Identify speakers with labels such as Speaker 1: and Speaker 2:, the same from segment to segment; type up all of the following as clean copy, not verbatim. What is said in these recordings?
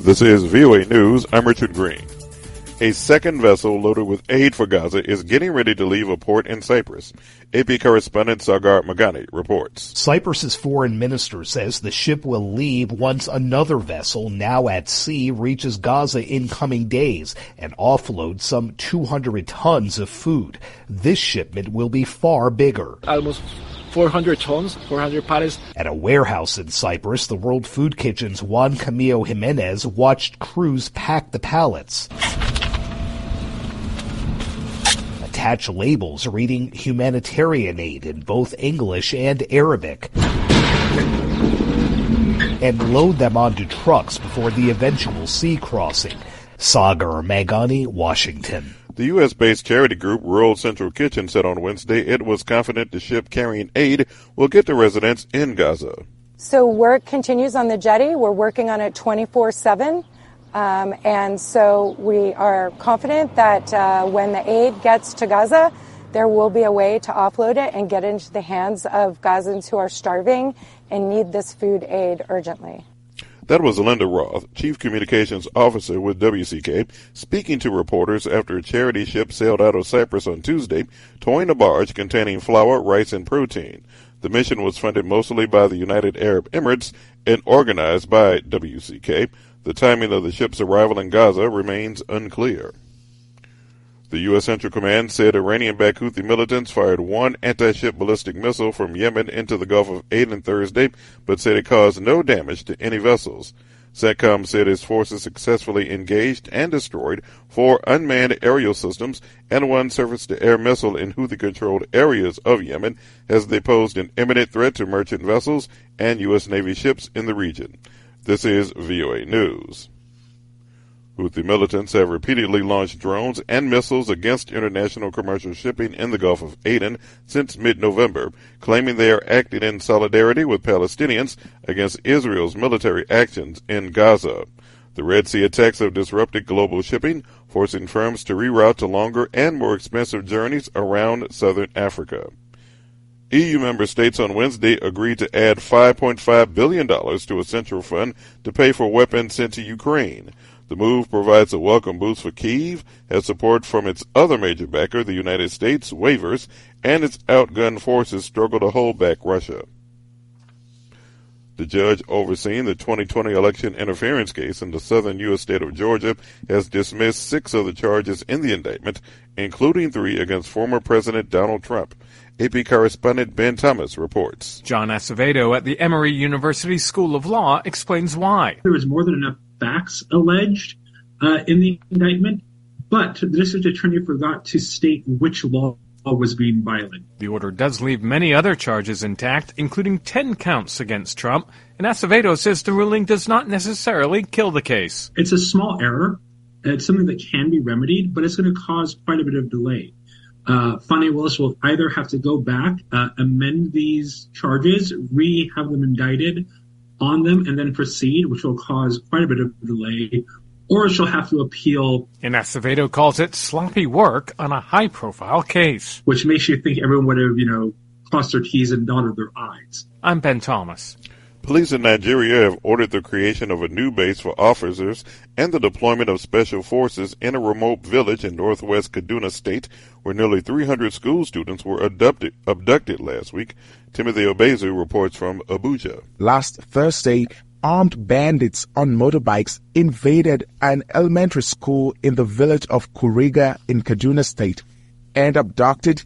Speaker 1: This is VOA News. I'm Richard Green. A second vessel loaded with aid for Gaza is getting ready to leave a port in Cyprus. AP correspondent Sagar Magani reports.
Speaker 2: Cyprus's foreign minister says the ship will leave once another vessel, now at sea, reaches Gaza in coming days and offload some 200 tons of food. This shipment will be far bigger.
Speaker 3: Almost 400 tons, 400 pallets.
Speaker 2: At a warehouse in Cyprus, the World Food Kitchen's Juan Camilo Jimenez watched crews pack the pallets. Attach labels reading humanitarian aid in both English and Arabic, and load them onto trucks before the eventual sea crossing. Sagar Magani, Washington.
Speaker 1: The U.S.-based charity group Rural Central Kitchen said on Wednesday it was confident the ship carrying aid will get to residents in Gaza.
Speaker 4: So work continues on the jetty. We're working on it 24/7. And so we are confident that when the aid gets to Gaza, there will be a way to offload it and get into the hands of Gazans who are starving and need this food aid urgently.
Speaker 1: That was Linda Roth, Chief Communications Officer with WCK, speaking to reporters after a charity ship sailed out of Cyprus on Tuesday, towing a barge containing flour, rice, and protein. The mission was funded mostly by the United Arab Emirates and organized by WCK. The timing of the ship's arrival in Gaza remains unclear. The U.S. Central Command said Iranian-backed Houthi militants fired one anti-ship ballistic missile from Yemen into the Gulf of Aden Thursday, but said it caused no damage to any vessels. SATCOM said its forces successfully engaged and destroyed 4 unmanned aerial systems and 1 surface-to-air missile in Houthi-controlled areas of Yemen as they posed an imminent threat to merchant vessels and U.S. Navy ships in the region. This is VOA News. Houthi militants have repeatedly launched drones and missiles against international commercial shipping in the Gulf of Aden since mid-November, claiming they are acting in solidarity with Palestinians against Israel's military actions in Gaza. The Red Sea attacks have disrupted global shipping, forcing firms to reroute to longer and more expensive journeys around southern Africa. EU member states on Wednesday agreed to add $5.5 billion to a central fund to pay for weapons sent to Ukraine. The move provides a welcome boost for Kyiv, as support from its other major backer, the United States, wavers, and its outgunned forces struggle to hold back Russia. The judge overseeing the 2020 election interference case in the southern U.S. state of Georgia has dismissed 6 of the charges in the indictment, including 3 against former President Donald Trump. AP correspondent Ben Thomas reports.
Speaker 5: John Acevedo at the Emory University School of Law explains why.
Speaker 6: There was more than enough facts alleged in the indictment, but the district attorney forgot to state which law was being violated.
Speaker 5: The order does leave many other charges intact, including 10 counts against Trump, and Acevedo says the ruling does not necessarily kill the case.
Speaker 6: It's a small error. It's something that can be remedied, but it's going to cause quite a bit of delay. Fani Willis will either have to go back, amend these charges, have them indicted on them, and then proceed, which will cause quite a bit of delay, or she'll have to appeal.
Speaker 5: And Acevedo calls it sloppy work on a high-profile case.
Speaker 6: Which makes you think everyone would have, crossed their T's and dotted their I's.
Speaker 5: I'm Ben Thomas.
Speaker 1: Police in Nigeria have ordered the creation of a new base for officers and the deployment of special forces in a remote village in northwest Kaduna State where nearly 300 school students were abducted last week. Timothy Obezu reports from Abuja.
Speaker 7: Last Thursday, armed bandits on motorbikes invaded an elementary school in the village of Kuriga in Kaduna State and abducted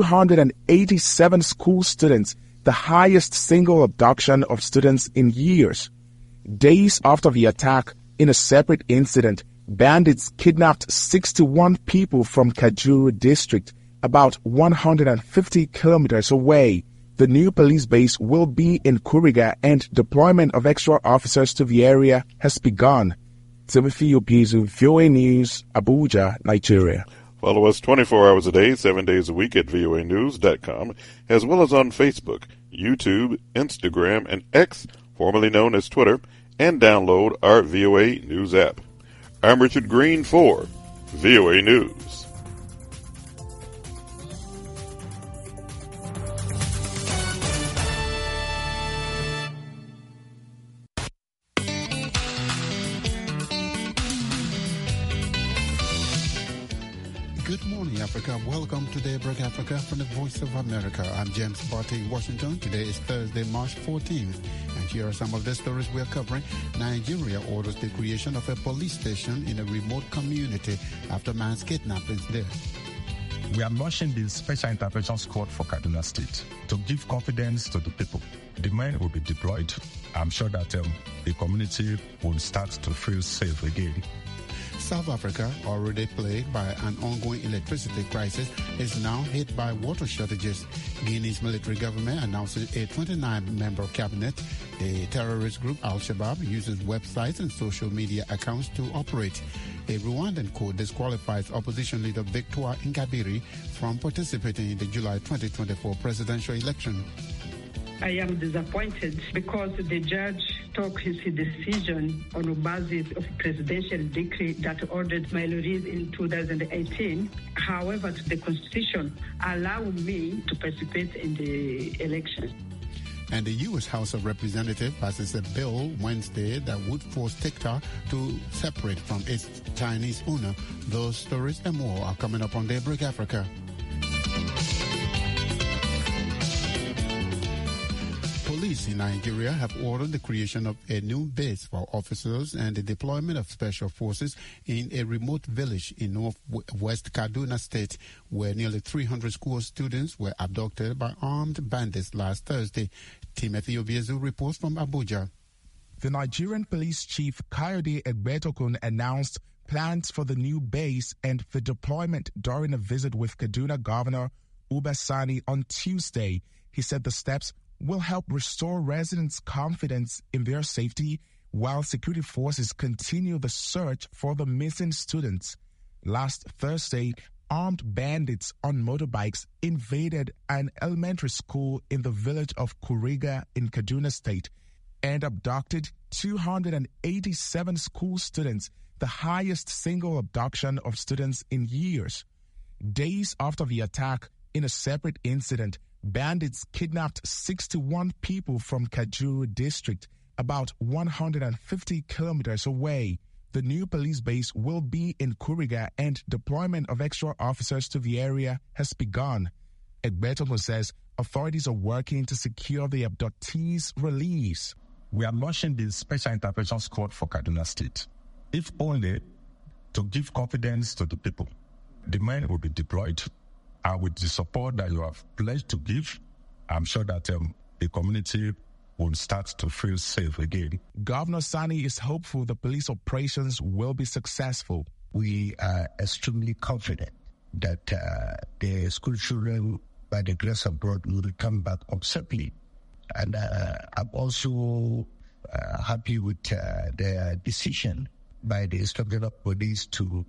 Speaker 7: 287 school students, the highest single abduction of students in years. Days after the attack, in a separate incident, bandits kidnapped 61 people from Kajuru district, about 150 kilometers away. The new police base will be in Kuriga and deployment of extra officers to the area has begun. Timothy Obizu, VOA News, Abuja, Nigeria.
Speaker 1: Follow us 24 hours a day, 7 days a week at voanews.com, as well as on Facebook, YouTube, Instagram, and X, formerly known as Twitter, and download our VOA News app. I'm Richard Green for VOA News.
Speaker 8: Africa. Welcome to Daybreak Africa from the Voice of America. I'm James Barty in Washington. Today is Thursday, March 14th. And here are some of the stories we are covering. Nigeria orders the creation of a police station in a remote community after man's kidnappings there.
Speaker 7: We are launching the Special Intervention Squad for Kaduna State to give confidence to the people. The men will be deployed. I'm sure that the community will start to feel safe again.
Speaker 8: South Africa, already plagued by an ongoing electricity crisis, is now hit by water shortages. Guinea's military government announces a 29-member cabinet. The terrorist group Al-Shabaab uses websites and social media accounts to operate. A Rwandan court disqualifies opposition leader Victoire Ingabire from participating in the July 2024 presidential election.
Speaker 9: I am disappointed because the judge took his decision on the basis of presidential decree that ordered my release in 2018. However, the Constitution allowed me to participate in the election.
Speaker 8: And the U.S. House of Representatives passes a bill Wednesday that would force TikTok to separate from its Chinese owner. Those stories and more are coming up on Daybreak Africa. Police in Nigeria have ordered the creation of a new base for officers and the deployment of special forces in a remote village in northwest Kaduna State, where nearly 300 school students were abducted by armed bandits last Thursday. Timothy Obiezu reports from Abuja.
Speaker 7: The Nigerian police chief Kayode Egbetokun announced plans for the new base and the deployment during a visit with Kaduna Governor Uba Sani on Tuesday. He said the steps will help restore residents' confidence in their safety while security forces continue the search for the missing students. Last Thursday, armed bandits on motorbikes invaded an elementary school in the village of Kuriga in Kaduna State and abducted 287 school students, the highest single abduction of students in years. Days after the attack, in a separate incident, bandits kidnapped 61 people from Kajuru district, about 150 kilometers away. The new police base will be in Kuriga and deployment of extra officers to the area has begun. Egbetokun says authorities are working to secure the abductees' release. We are launching the Special Intervention Squad for Kaduna State, if only to give confidence to the people. The men will be deployed. And with the support that you have pledged to give, I'm sure that the community will start to feel safe again. Governor Sani is hopeful the police operations will be successful.
Speaker 10: We are extremely confident that the school children, by the grace of God, will come back up safely. And I'm also happy with the decision by the Inspector of Police to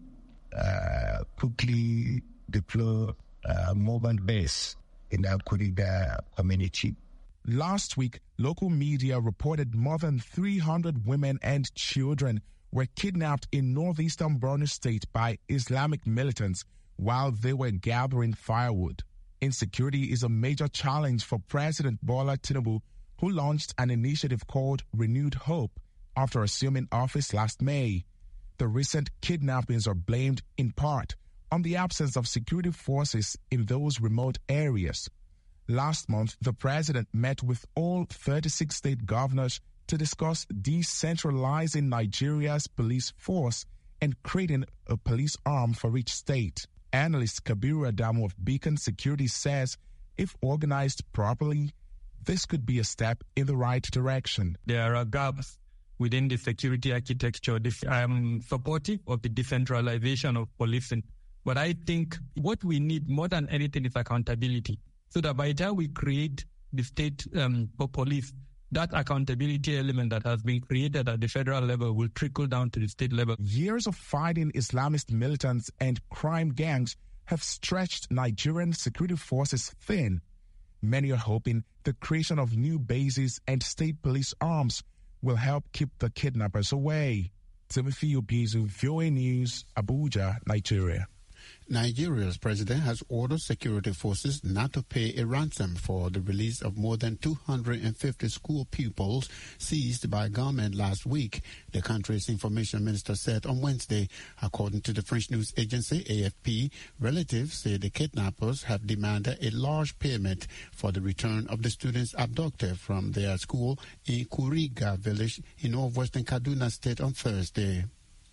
Speaker 10: quickly deploy mobile base in the Kuriga community.
Speaker 7: Last week, local media reported more than 300 women and children were kidnapped in northeastern Borno State by Islamic militants while they were gathering firewood. Insecurity is a major challenge for President Bola Tinubu, who launched an initiative called Renewed Hope after assuming office last May. The recent kidnappings are blamed in part on the absence of security forces in those remote areas. Last month, the president met with all 36 state governors to discuss decentralizing Nigeria's police force and creating a police arm for each state. Analyst Kabiru Adamu of Beacon Security says if organized properly, this could be a step in the right direction.
Speaker 11: There are gaps within the security architecture. I am supportive of the decentralization of policing. But I think what we need more than anything is accountability. So that by the time we create the state for police, that accountability element that has been created at the federal level will trickle down to the state level.
Speaker 7: Years of fighting Islamist militants and crime gangs have stretched Nigerian security forces thin. Many are hoping the creation of new bases and state police arms will help keep the kidnappers away. Timothy Obiezu, VOA News, Abuja, Nigeria.
Speaker 8: Nigeria's president has ordered security forces not to pay a ransom for the release of more than 250 school pupils seized by government last week, the country's information minister said on Wednesday. According to the French news agency AFP, relatives say the kidnappers have demanded a large payment for the return of the students abducted from their school in Kuriga village in northwestern Kaduna State on Thursday.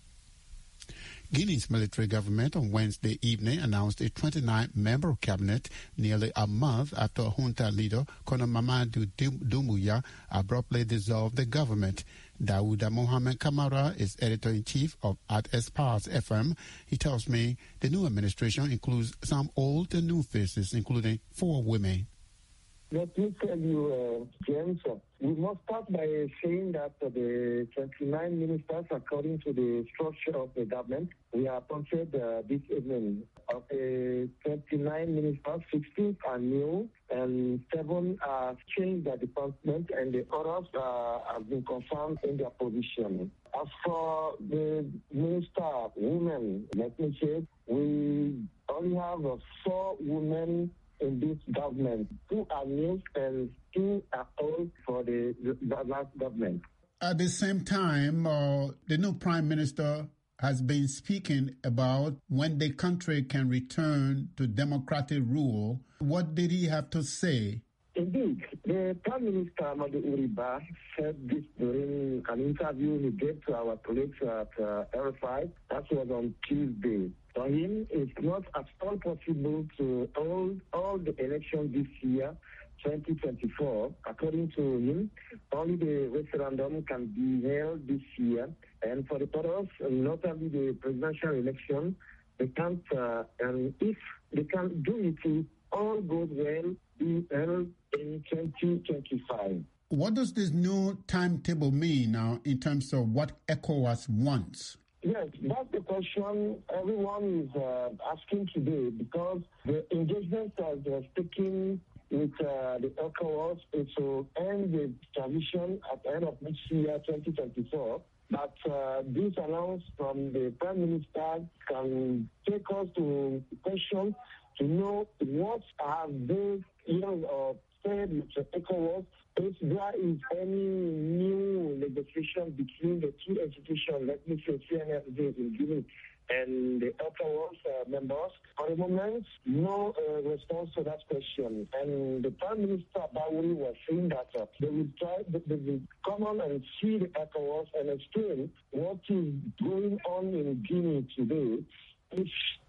Speaker 8: Guinea's military government on Wednesday evening announced a 29-member cabinet nearly a month after junta leader Colonel Mamadou Doumbouya abruptly dissolved the government. Daouda Mohamed Kamara is editor-in-chief at Espace FM. He tells me the new administration includes some old and new faces, including 4 women.
Speaker 12: Let me tell you, James, we must start by saying that the 29 ministers, according to the structure of the government, we are appointed this evening. Of the 29 ministers, 16 are new and 7 are changed their department, and the others have been confirmed in their position. As for the minister women, let me say, we only have 4 women in this government. 2 are new and 2 are old for the last government.
Speaker 8: At the same time, the new prime minister has been speaking about when the country can return to democratic rule. What did he have to say?
Speaker 12: Indeed, the Prime Minister Amadou Uriba said this during an interview he gave to our colleagues at RFI. That was on Tuesday. For him, it's not at all possible to hold all the elections this year, 2024. According to him, only the referendum can be held this year. And for the purpose, notably the presidential election, they can't, and if they can't do it, if all goes well, be held in 2025.
Speaker 8: What does this new timetable mean now in terms of what ECOWAS wants?
Speaker 12: Yes, that's the question everyone is asking today, because the engagement that was taken with the ECOWAS is to end the transition at the end of next year, 2024. But this announcement from the Prime Minister can take us to question to know what have they said with the ECOWAS, if there is any new negotiation between the 2 institutions, let me say CNFD in Guinea and the ECOWAS members. For the moment, no response to that question. And the Prime Minister Baouri was saying that they will come on and see the ECOWAS and explain what is going on in Guinea today. If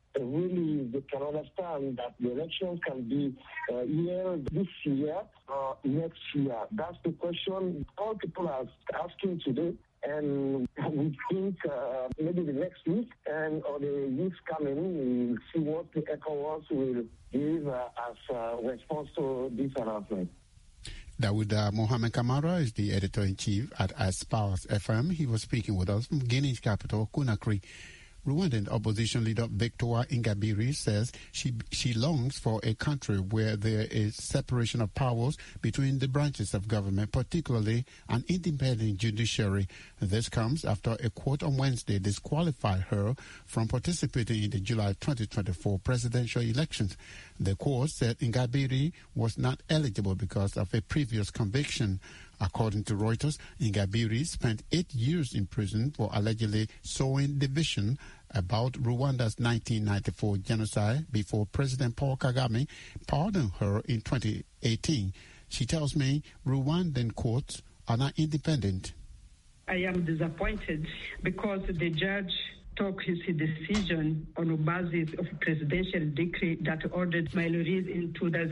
Speaker 12: really they can understand that the elections can be held this year or next year. That's the question all people are asking today. And we think maybe the next week or the weeks coming, we'll see what the ECOWAS will give as a response to this announcement.
Speaker 8: Daouda Mohamed Kamara is the editor-in-chief at Espace FM. He was speaking with us from Guinea's capital, Conakry. Rwandan opposition leader Victoire Ingabire says she longs for a country where there is separation of powers between the branches of government, particularly an independent judiciary. This comes after a court on Wednesday disqualified her from participating in the July 2024 presidential elections. The court said Ingabire was not eligible because of a previous conviction. According to Reuters, Ingabire spent 8 years in prison for allegedly sowing division about Rwanda's 1994 genocide before President Paul Kagame pardoned her in 2018. She tells me Rwandan courts are not independent.
Speaker 9: I am disappointed because the judge took his decision on the basis of a presidential decree that ordered my release in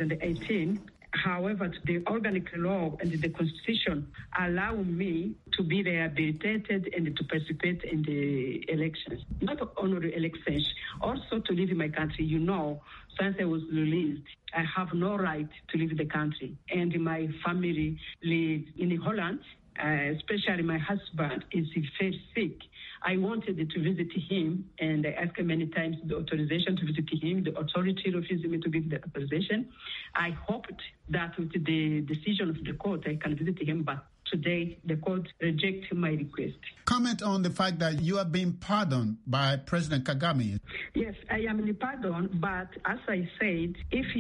Speaker 9: 2018. However, the organic law and the constitution allow me to be rehabilitated and to participate in the elections. Not only elections, also to live in my country. You know, since I was released, I have no right to leave the country. And my family lives in Holland, especially my husband is very sick. I wanted to visit him, and I asked him many times the authorization to visit him. The authority refused me to give the authorization. I hoped that with the decision of the court, I can visit him, but today the court rejected my request.
Speaker 8: Comment on the fact that you have been pardoned by President Kagame.
Speaker 9: Yes, I am in pardon, but as I said, if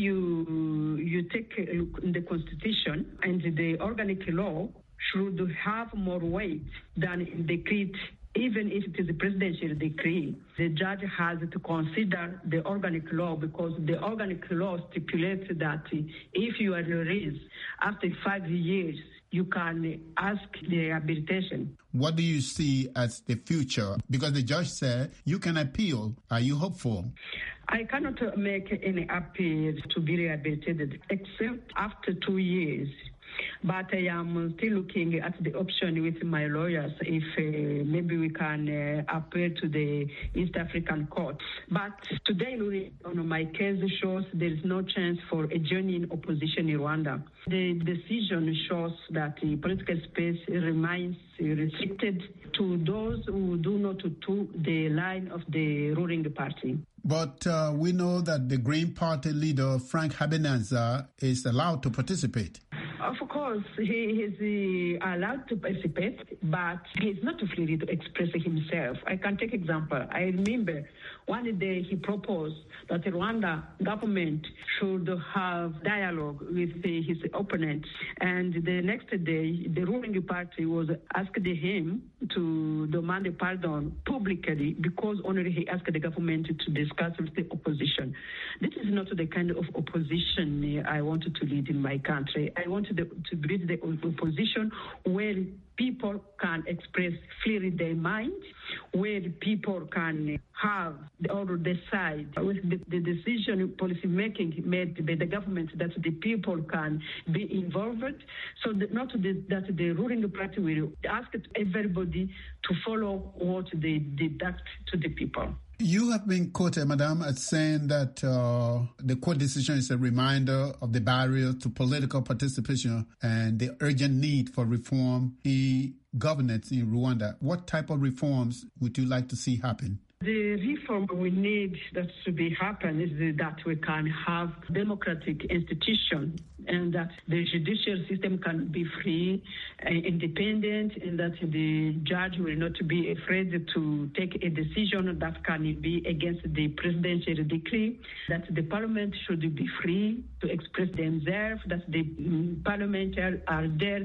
Speaker 9: you take a look in the Constitution and the organic law should have more weight than in the decree. Even if it is a presidential decree, the judge has to consider the organic law, because the organic law stipulates that if you are released after 5 years, you can ask the rehabilitation.
Speaker 8: What do you see as the future? Because the judge said you can appeal. Are you hopeful?
Speaker 9: I cannot make any appeal to be rehabilitated except after 2 years. But I am still looking at the option with my lawyers if maybe we can appeal to the East African Court. But today, on my case shows there is no chance for a genuine opposition in Rwanda. The decision shows that the political space remains restricted to those who do not toe the line of the ruling party.
Speaker 8: But we know that the Green Party leader, Frank Habineza, is allowed to participate.
Speaker 9: Of course, he is allowed to participate, but he is not free to express himself. I can take example. I remember one day he proposed that the Rwanda government should have dialogue with his opponents. And the next day, the ruling party was asked him to demand a pardon publicly because only he asked the government to discuss with the opposition. This is not the kind of opposition I wanted to lead in my country. I wanted to build the opposition where people can express freely their mind, where people can have or decide with the decision policy making made by the government that the people can be involved, so that that the ruling party will ask everybody to follow what they deduct to the people.
Speaker 8: You have been quoted, Madam, as saying that the court decision is a reminder of the barrier to political participation and the urgent need for reform in governance in Rwanda. What type of reforms would you like to see happen?
Speaker 9: The reform we need that should be happen is that we can have democratic institutions and that the judicial system can be free and independent, and that the judge will not be afraid to take a decision that can be against the presidential decree, that the parliament should be free to express themselves, that the parliamentarians are there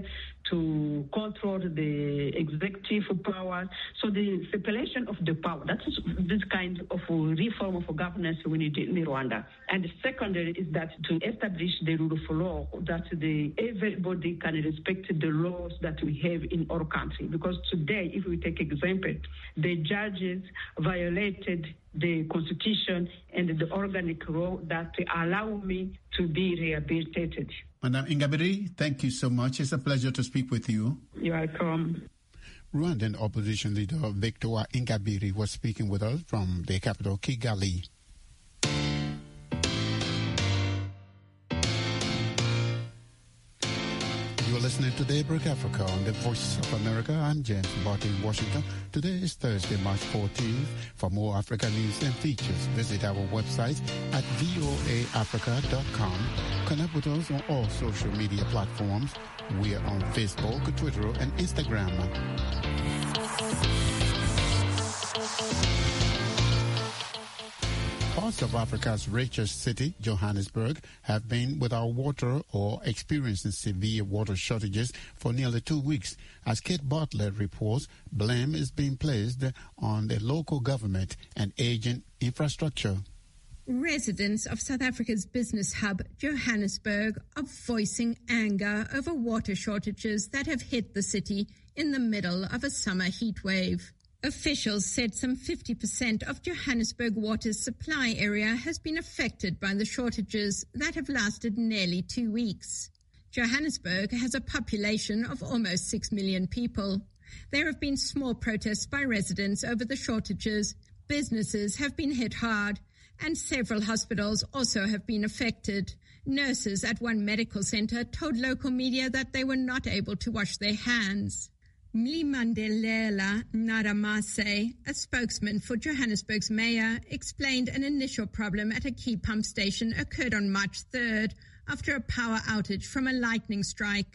Speaker 9: to control the executive power. So the separation of the power, that is this kind of reform of governance we need in Rwanda. And the secondary is that to establish the rule of law, that everybody can respect the laws that we have in our country. Because today, if we take example, the judges violated the constitution and the organic law that allow me to be rehabilitated.
Speaker 8: Madam Ingabire, thank you so much. It's a pleasure to speak with you.
Speaker 9: You're welcome.
Speaker 8: Rwandan opposition leader Victor Ingabire was speaking with us from the capital, Kigali. You're listening to Daybreak Africa on the Voice of America. I'm James Barton in Washington. Today is Thursday, March 14th. For more Africa news and features, visit our website at voaafrica.com. Connect with us on all social media platforms. We are on Facebook, Twitter, and Instagram. Parts of Africa's richest city, Johannesburg, have been without water or experiencing severe water shortages for nearly 2 weeks. As Kate Bartlett reports, blame is being placed on the local government and aging infrastructure.
Speaker 13: Residents of South Africa's business hub, Johannesburg, are voicing anger over water shortages that have hit the city in the middle of a summer heat wave. Officials said some 50% of Johannesburg water's supply area has been affected by the shortages that have lasted nearly 2 weeks. Johannesburg has a population of almost 6 million people. There have been small protests by residents over the shortages. Businesses have been hit hard, and several hospitals also have been affected. Nurses at one medical center told local media that they were not able to wash their hands. Mlimandelela Naramase, a spokesman for Johannesburg's mayor, explained an initial problem at a key pump station occurred on March 3rd after a power outage from a lightning strike.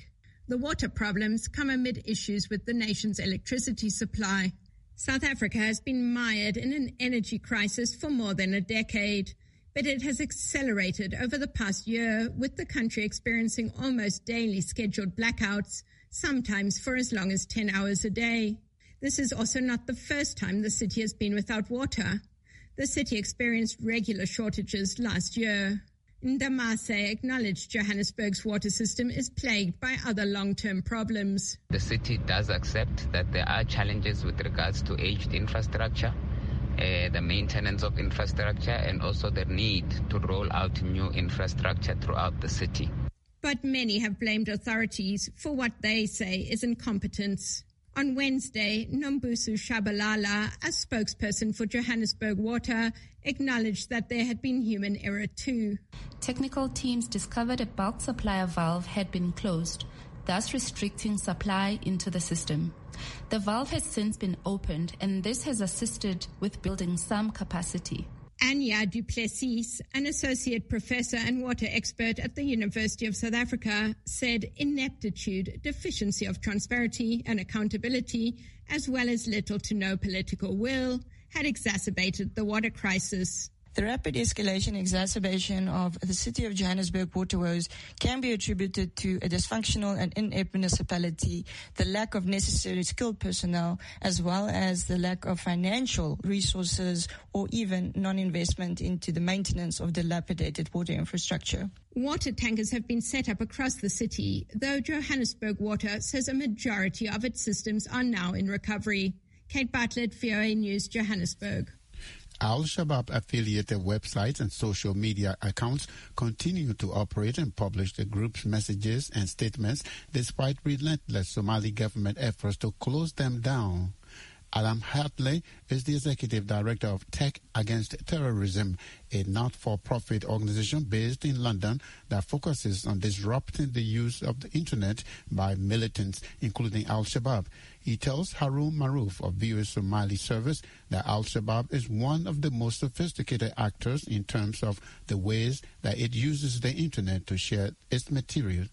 Speaker 13: The water problems come amid issues with the nation's electricity supply. South Africa has been mired in an energy crisis for more than a decade, but it has accelerated over the past year, with the country experiencing almost daily scheduled blackouts, sometimes for as long as 10 hours a day. This is also not the first time the city has been without water. The city experienced regular shortages last year. Ndamase acknowledged Johannesburg's water system is plagued by other long-term problems.
Speaker 14: The city does accept that there are challenges with regards to aged infrastructure, the maintenance of infrastructure, and also the need to roll out new infrastructure throughout the city.
Speaker 13: But many have blamed authorities for what they say is incompetence. On Wednesday, Nombuso Shabalala, a spokesperson for Johannesburg Water, acknowledged that there had been human error too.
Speaker 15: Technical teams discovered a bulk supplier valve had been closed, thus restricting supply into the system. The valve has since been opened, and this has assisted with building some capacity.
Speaker 13: Anya du Plessis, an associate professor and water expert at the University of South Africa, said ineptitude, deficiency of transparency and accountability, as well as little to no political will, had exacerbated the water crisis.
Speaker 16: The rapid escalation and exacerbation of the City of Johannesburg water woes can be attributed to a dysfunctional and inept municipality, the lack of necessary skilled personnel, as well as the lack of financial resources or even non-investment into the maintenance of dilapidated water infrastructure.
Speaker 13: Water tankers have been set up across the city, though Johannesburg Water says a majority of its systems are now in recovery. Kate Bartlett, VOA News, Johannesburg.
Speaker 8: Al-Shabaab affiliated websites and social media accounts continue to operate and publish the group's messages and statements despite relentless Somali government efforts to close them down. Alam Hartley is the executive director of Tech Against Terrorism, a not-for-profit organization based in London that focuses on disrupting the use of the internet by militants, including Al-Shabaab. He tells Harun Maruf of VOA Somali Service that Al-Shabaab is one of the most sophisticated actors in terms of the ways that it uses the internet to share its material.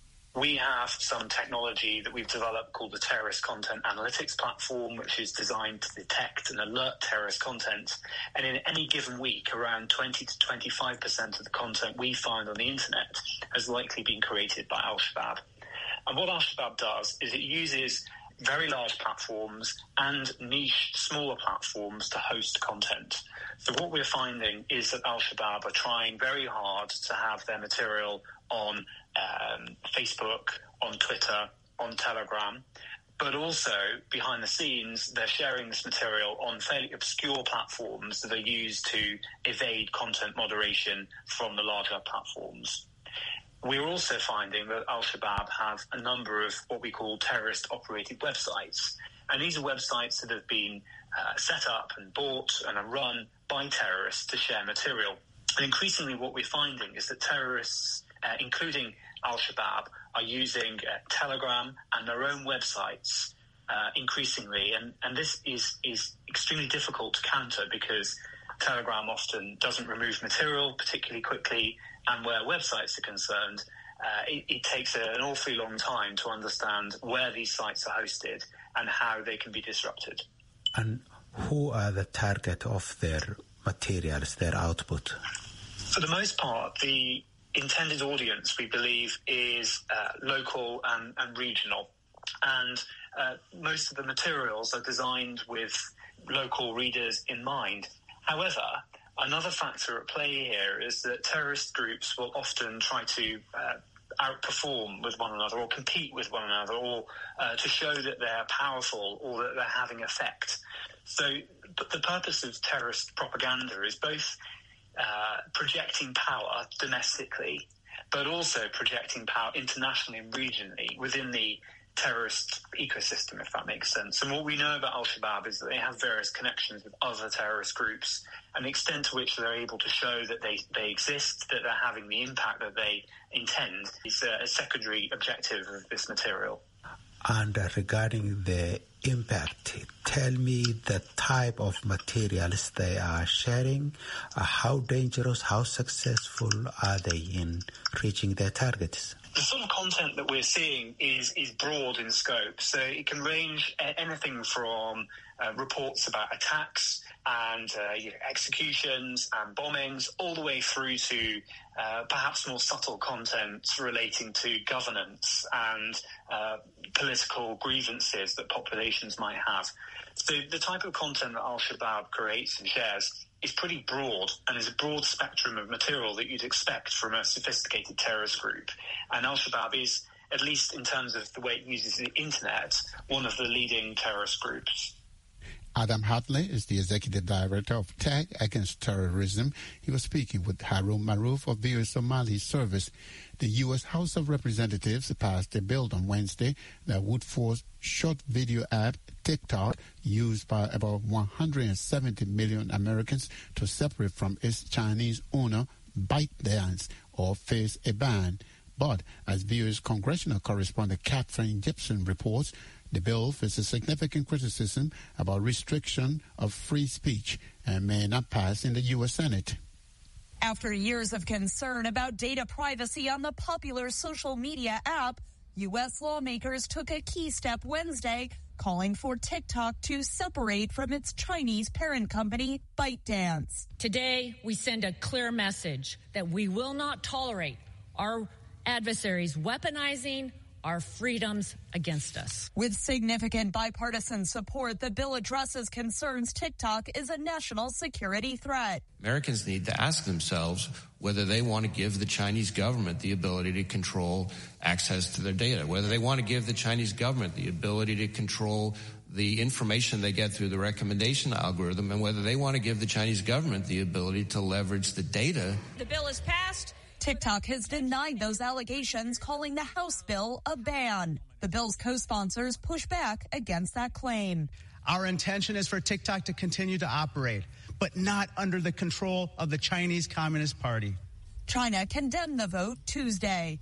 Speaker 17: We have some technology that we've developed called the Terrorist Content Analytics Platform, which is designed to detect and alert terrorist content. And in any given week, around 20 to 25% of the content we find on the internet has likely been created by Al-Shabaab. And what Al-Shabaab does is it uses very large platforms and niche, smaller platforms to host content. So what we're finding is that Al-Shabaab are trying very hard to have their material on Facebook, on Twitter, on Telegram, but also behind the scenes, they're sharing this material on fairly obscure platforms that are used to evade content moderation from the larger platforms. We're also finding that Al-Shabaab have a number of what we call terrorist-operated websites. And these are websites that have been set up and bought and are run by terrorists to share material. And increasingly what we're finding is that terrorists, including Al-Shabaab, are using Telegram and their own websites increasingly. And this is extremely difficult to counter because Telegram often doesn't remove material particularly quickly, and where websites are concerned, it takes an awfully long time to understand where these sites are hosted and how they can be disrupted.
Speaker 18: And who are the target of their materials, their output?
Speaker 17: For the most part, the intended audience, we believe, is local and regional. And most of the materials are designed with local readers in mind. However, another factor at play here is that terrorist groups will often try to outperform with one another or compete with one another or to show that they're powerful or that they're having effect. So the purpose of terrorist propaganda is both projecting power domestically, but also projecting power internationally and regionally within the terrorist ecosystem, if that makes sense. And what we know about Al-Shabaab is that they have various connections with other terrorist groups, and the extent to which they're able to show that they exist, that they're having the impact that they intend, is a secondary objective of this material.
Speaker 18: And regarding the impact, tell me the type of materials they are sharing, how dangerous, how successful are they in reaching their targets?
Speaker 17: The sort of content that we're seeing is broad in scope. So it can range anything from reports about attacks and executions and bombings, all the way through to perhaps more subtle content relating to governance and political grievances that populations might have. So the type of content that Al-Shabaab creates and shares is pretty broad and is a broad spectrum of material that you'd expect from a sophisticated terrorist group. And Al-Shabaab is, at least in terms of the way it uses the internet, one of the leading terrorist groups.
Speaker 8: Adam Hartley is the executive director of TAG Against Terrorism. He was speaking with Harun Maruf of VOA Somali Service. The U.S. House of Representatives passed a bill on Wednesday that would force short video app TikTok, used by about 170 million Americans, to separate from its Chinese owner ByteDance or face a ban. But as VOA's congressional correspondent Catherine Gibson reports, the bill faces significant criticism about restriction of free speech and may not pass in the U.S. Senate.
Speaker 19: After years of concern about data privacy on the popular social media app, U.S. lawmakers took a key step Wednesday, calling for TikTok to separate from its Chinese parent company, ByteDance.
Speaker 20: Today, we send a clear message that we will not tolerate our adversaries weaponizing our freedoms against us.
Speaker 19: With significant bipartisan support, the bill addresses concerns TikTok is a national security threat.
Speaker 21: Americans need to ask themselves whether they want to give the Chinese government the ability to control access to their data, whether they want to give the Chinese government the ability to control the information they get through the recommendation algorithm, and whether they want to give the Chinese government the ability to leverage the data.
Speaker 19: The bill is passed. TikTok has denied those allegations, calling the House bill a ban. The bill's co-sponsors push back against that claim.
Speaker 22: Our intention is for TikTok to continue to operate, but not under the control of the Chinese Communist Party.
Speaker 19: China condemned the vote Tuesday.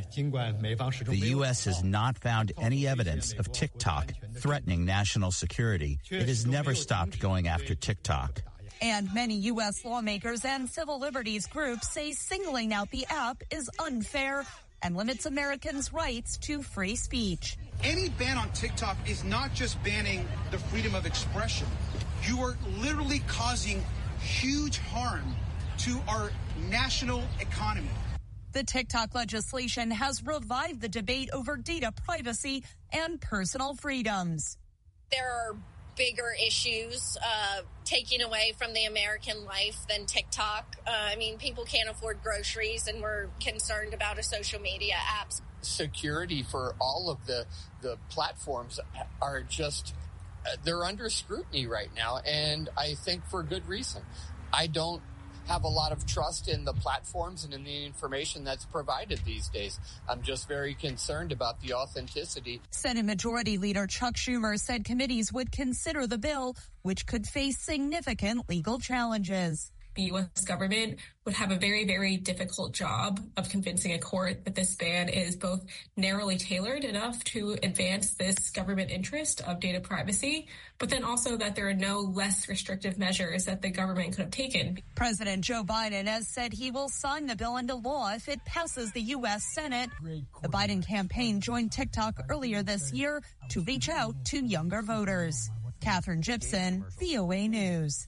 Speaker 23: The U.S. has not found any evidence of TikTok threatening national security. It has never stopped going after TikTok.
Speaker 19: And many U.S. lawmakers and civil liberties groups say singling out the app is unfair and limits Americans' rights to free speech.
Speaker 24: Any ban on TikTok is not just banning the freedom of expression. You are literally causing huge harm to our national economy.
Speaker 19: The TikTok legislation has revived the debate over data privacy and personal freedoms.
Speaker 25: There are bigger issues taking away from the American life than TikTok. People can't afford groceries, and we're concerned about a social media apps.
Speaker 26: Security for all of the platforms are just, they're under scrutiny right now, and I think for good reason. I don't have a lot of trust in the platforms and in the information that's provided these days. I'm just very concerned about the authenticity.
Speaker 19: Senate Majority Leader Chuck Schumer said committees would consider the bill, which could face significant legal challenges.
Speaker 27: The U.S. government would have a very, very difficult job of convincing a court that this ban is both narrowly tailored enough to advance this government interest of data privacy, but then also that there are no less restrictive measures that the government could have taken.
Speaker 19: President Joe Biden has said he will sign the bill into law if it passes the U.S. Senate. The Biden campaign joined TikTok earlier this year to reach out to younger voters. Catherine Gibson, VOA News.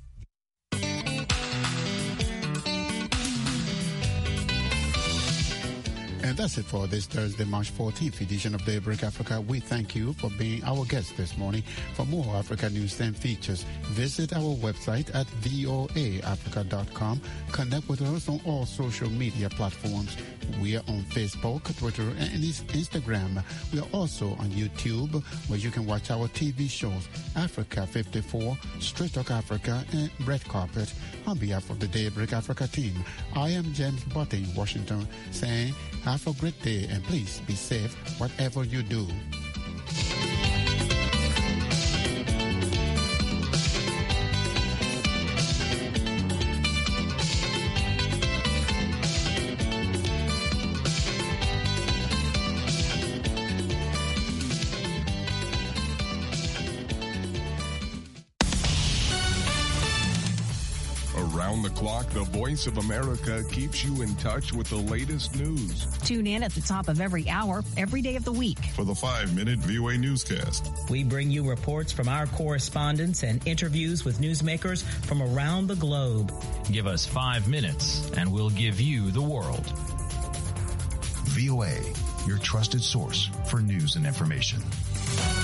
Speaker 8: And that's it for this Thursday, March 14th edition of Daybreak Africa. We thank you for being our guest this morning. For more Africa news and features, visit our website at voaafrica.com. Connect with us on all social media platforms. We are on Facebook, Twitter, and Instagram. We are also on YouTube, where you can watch our TV shows, Africa 54, Straight Talk Africa, and Red Carpet. On behalf of the Daybreak Africa team, I am James Butte in Washington, saying have a great day and please be safe whatever you do.
Speaker 1: Around the clock, the Voice of America keeps you in touch with the latest news.
Speaker 2: Tune in at the top of every hour, every day of the week.
Speaker 3: For the 5-minute VOA newscast.
Speaker 4: We bring you reports from our correspondents and interviews with newsmakers from around the globe.
Speaker 5: Give us 5 minutes and we'll give you the world.
Speaker 6: VOA, your trusted source for news and information.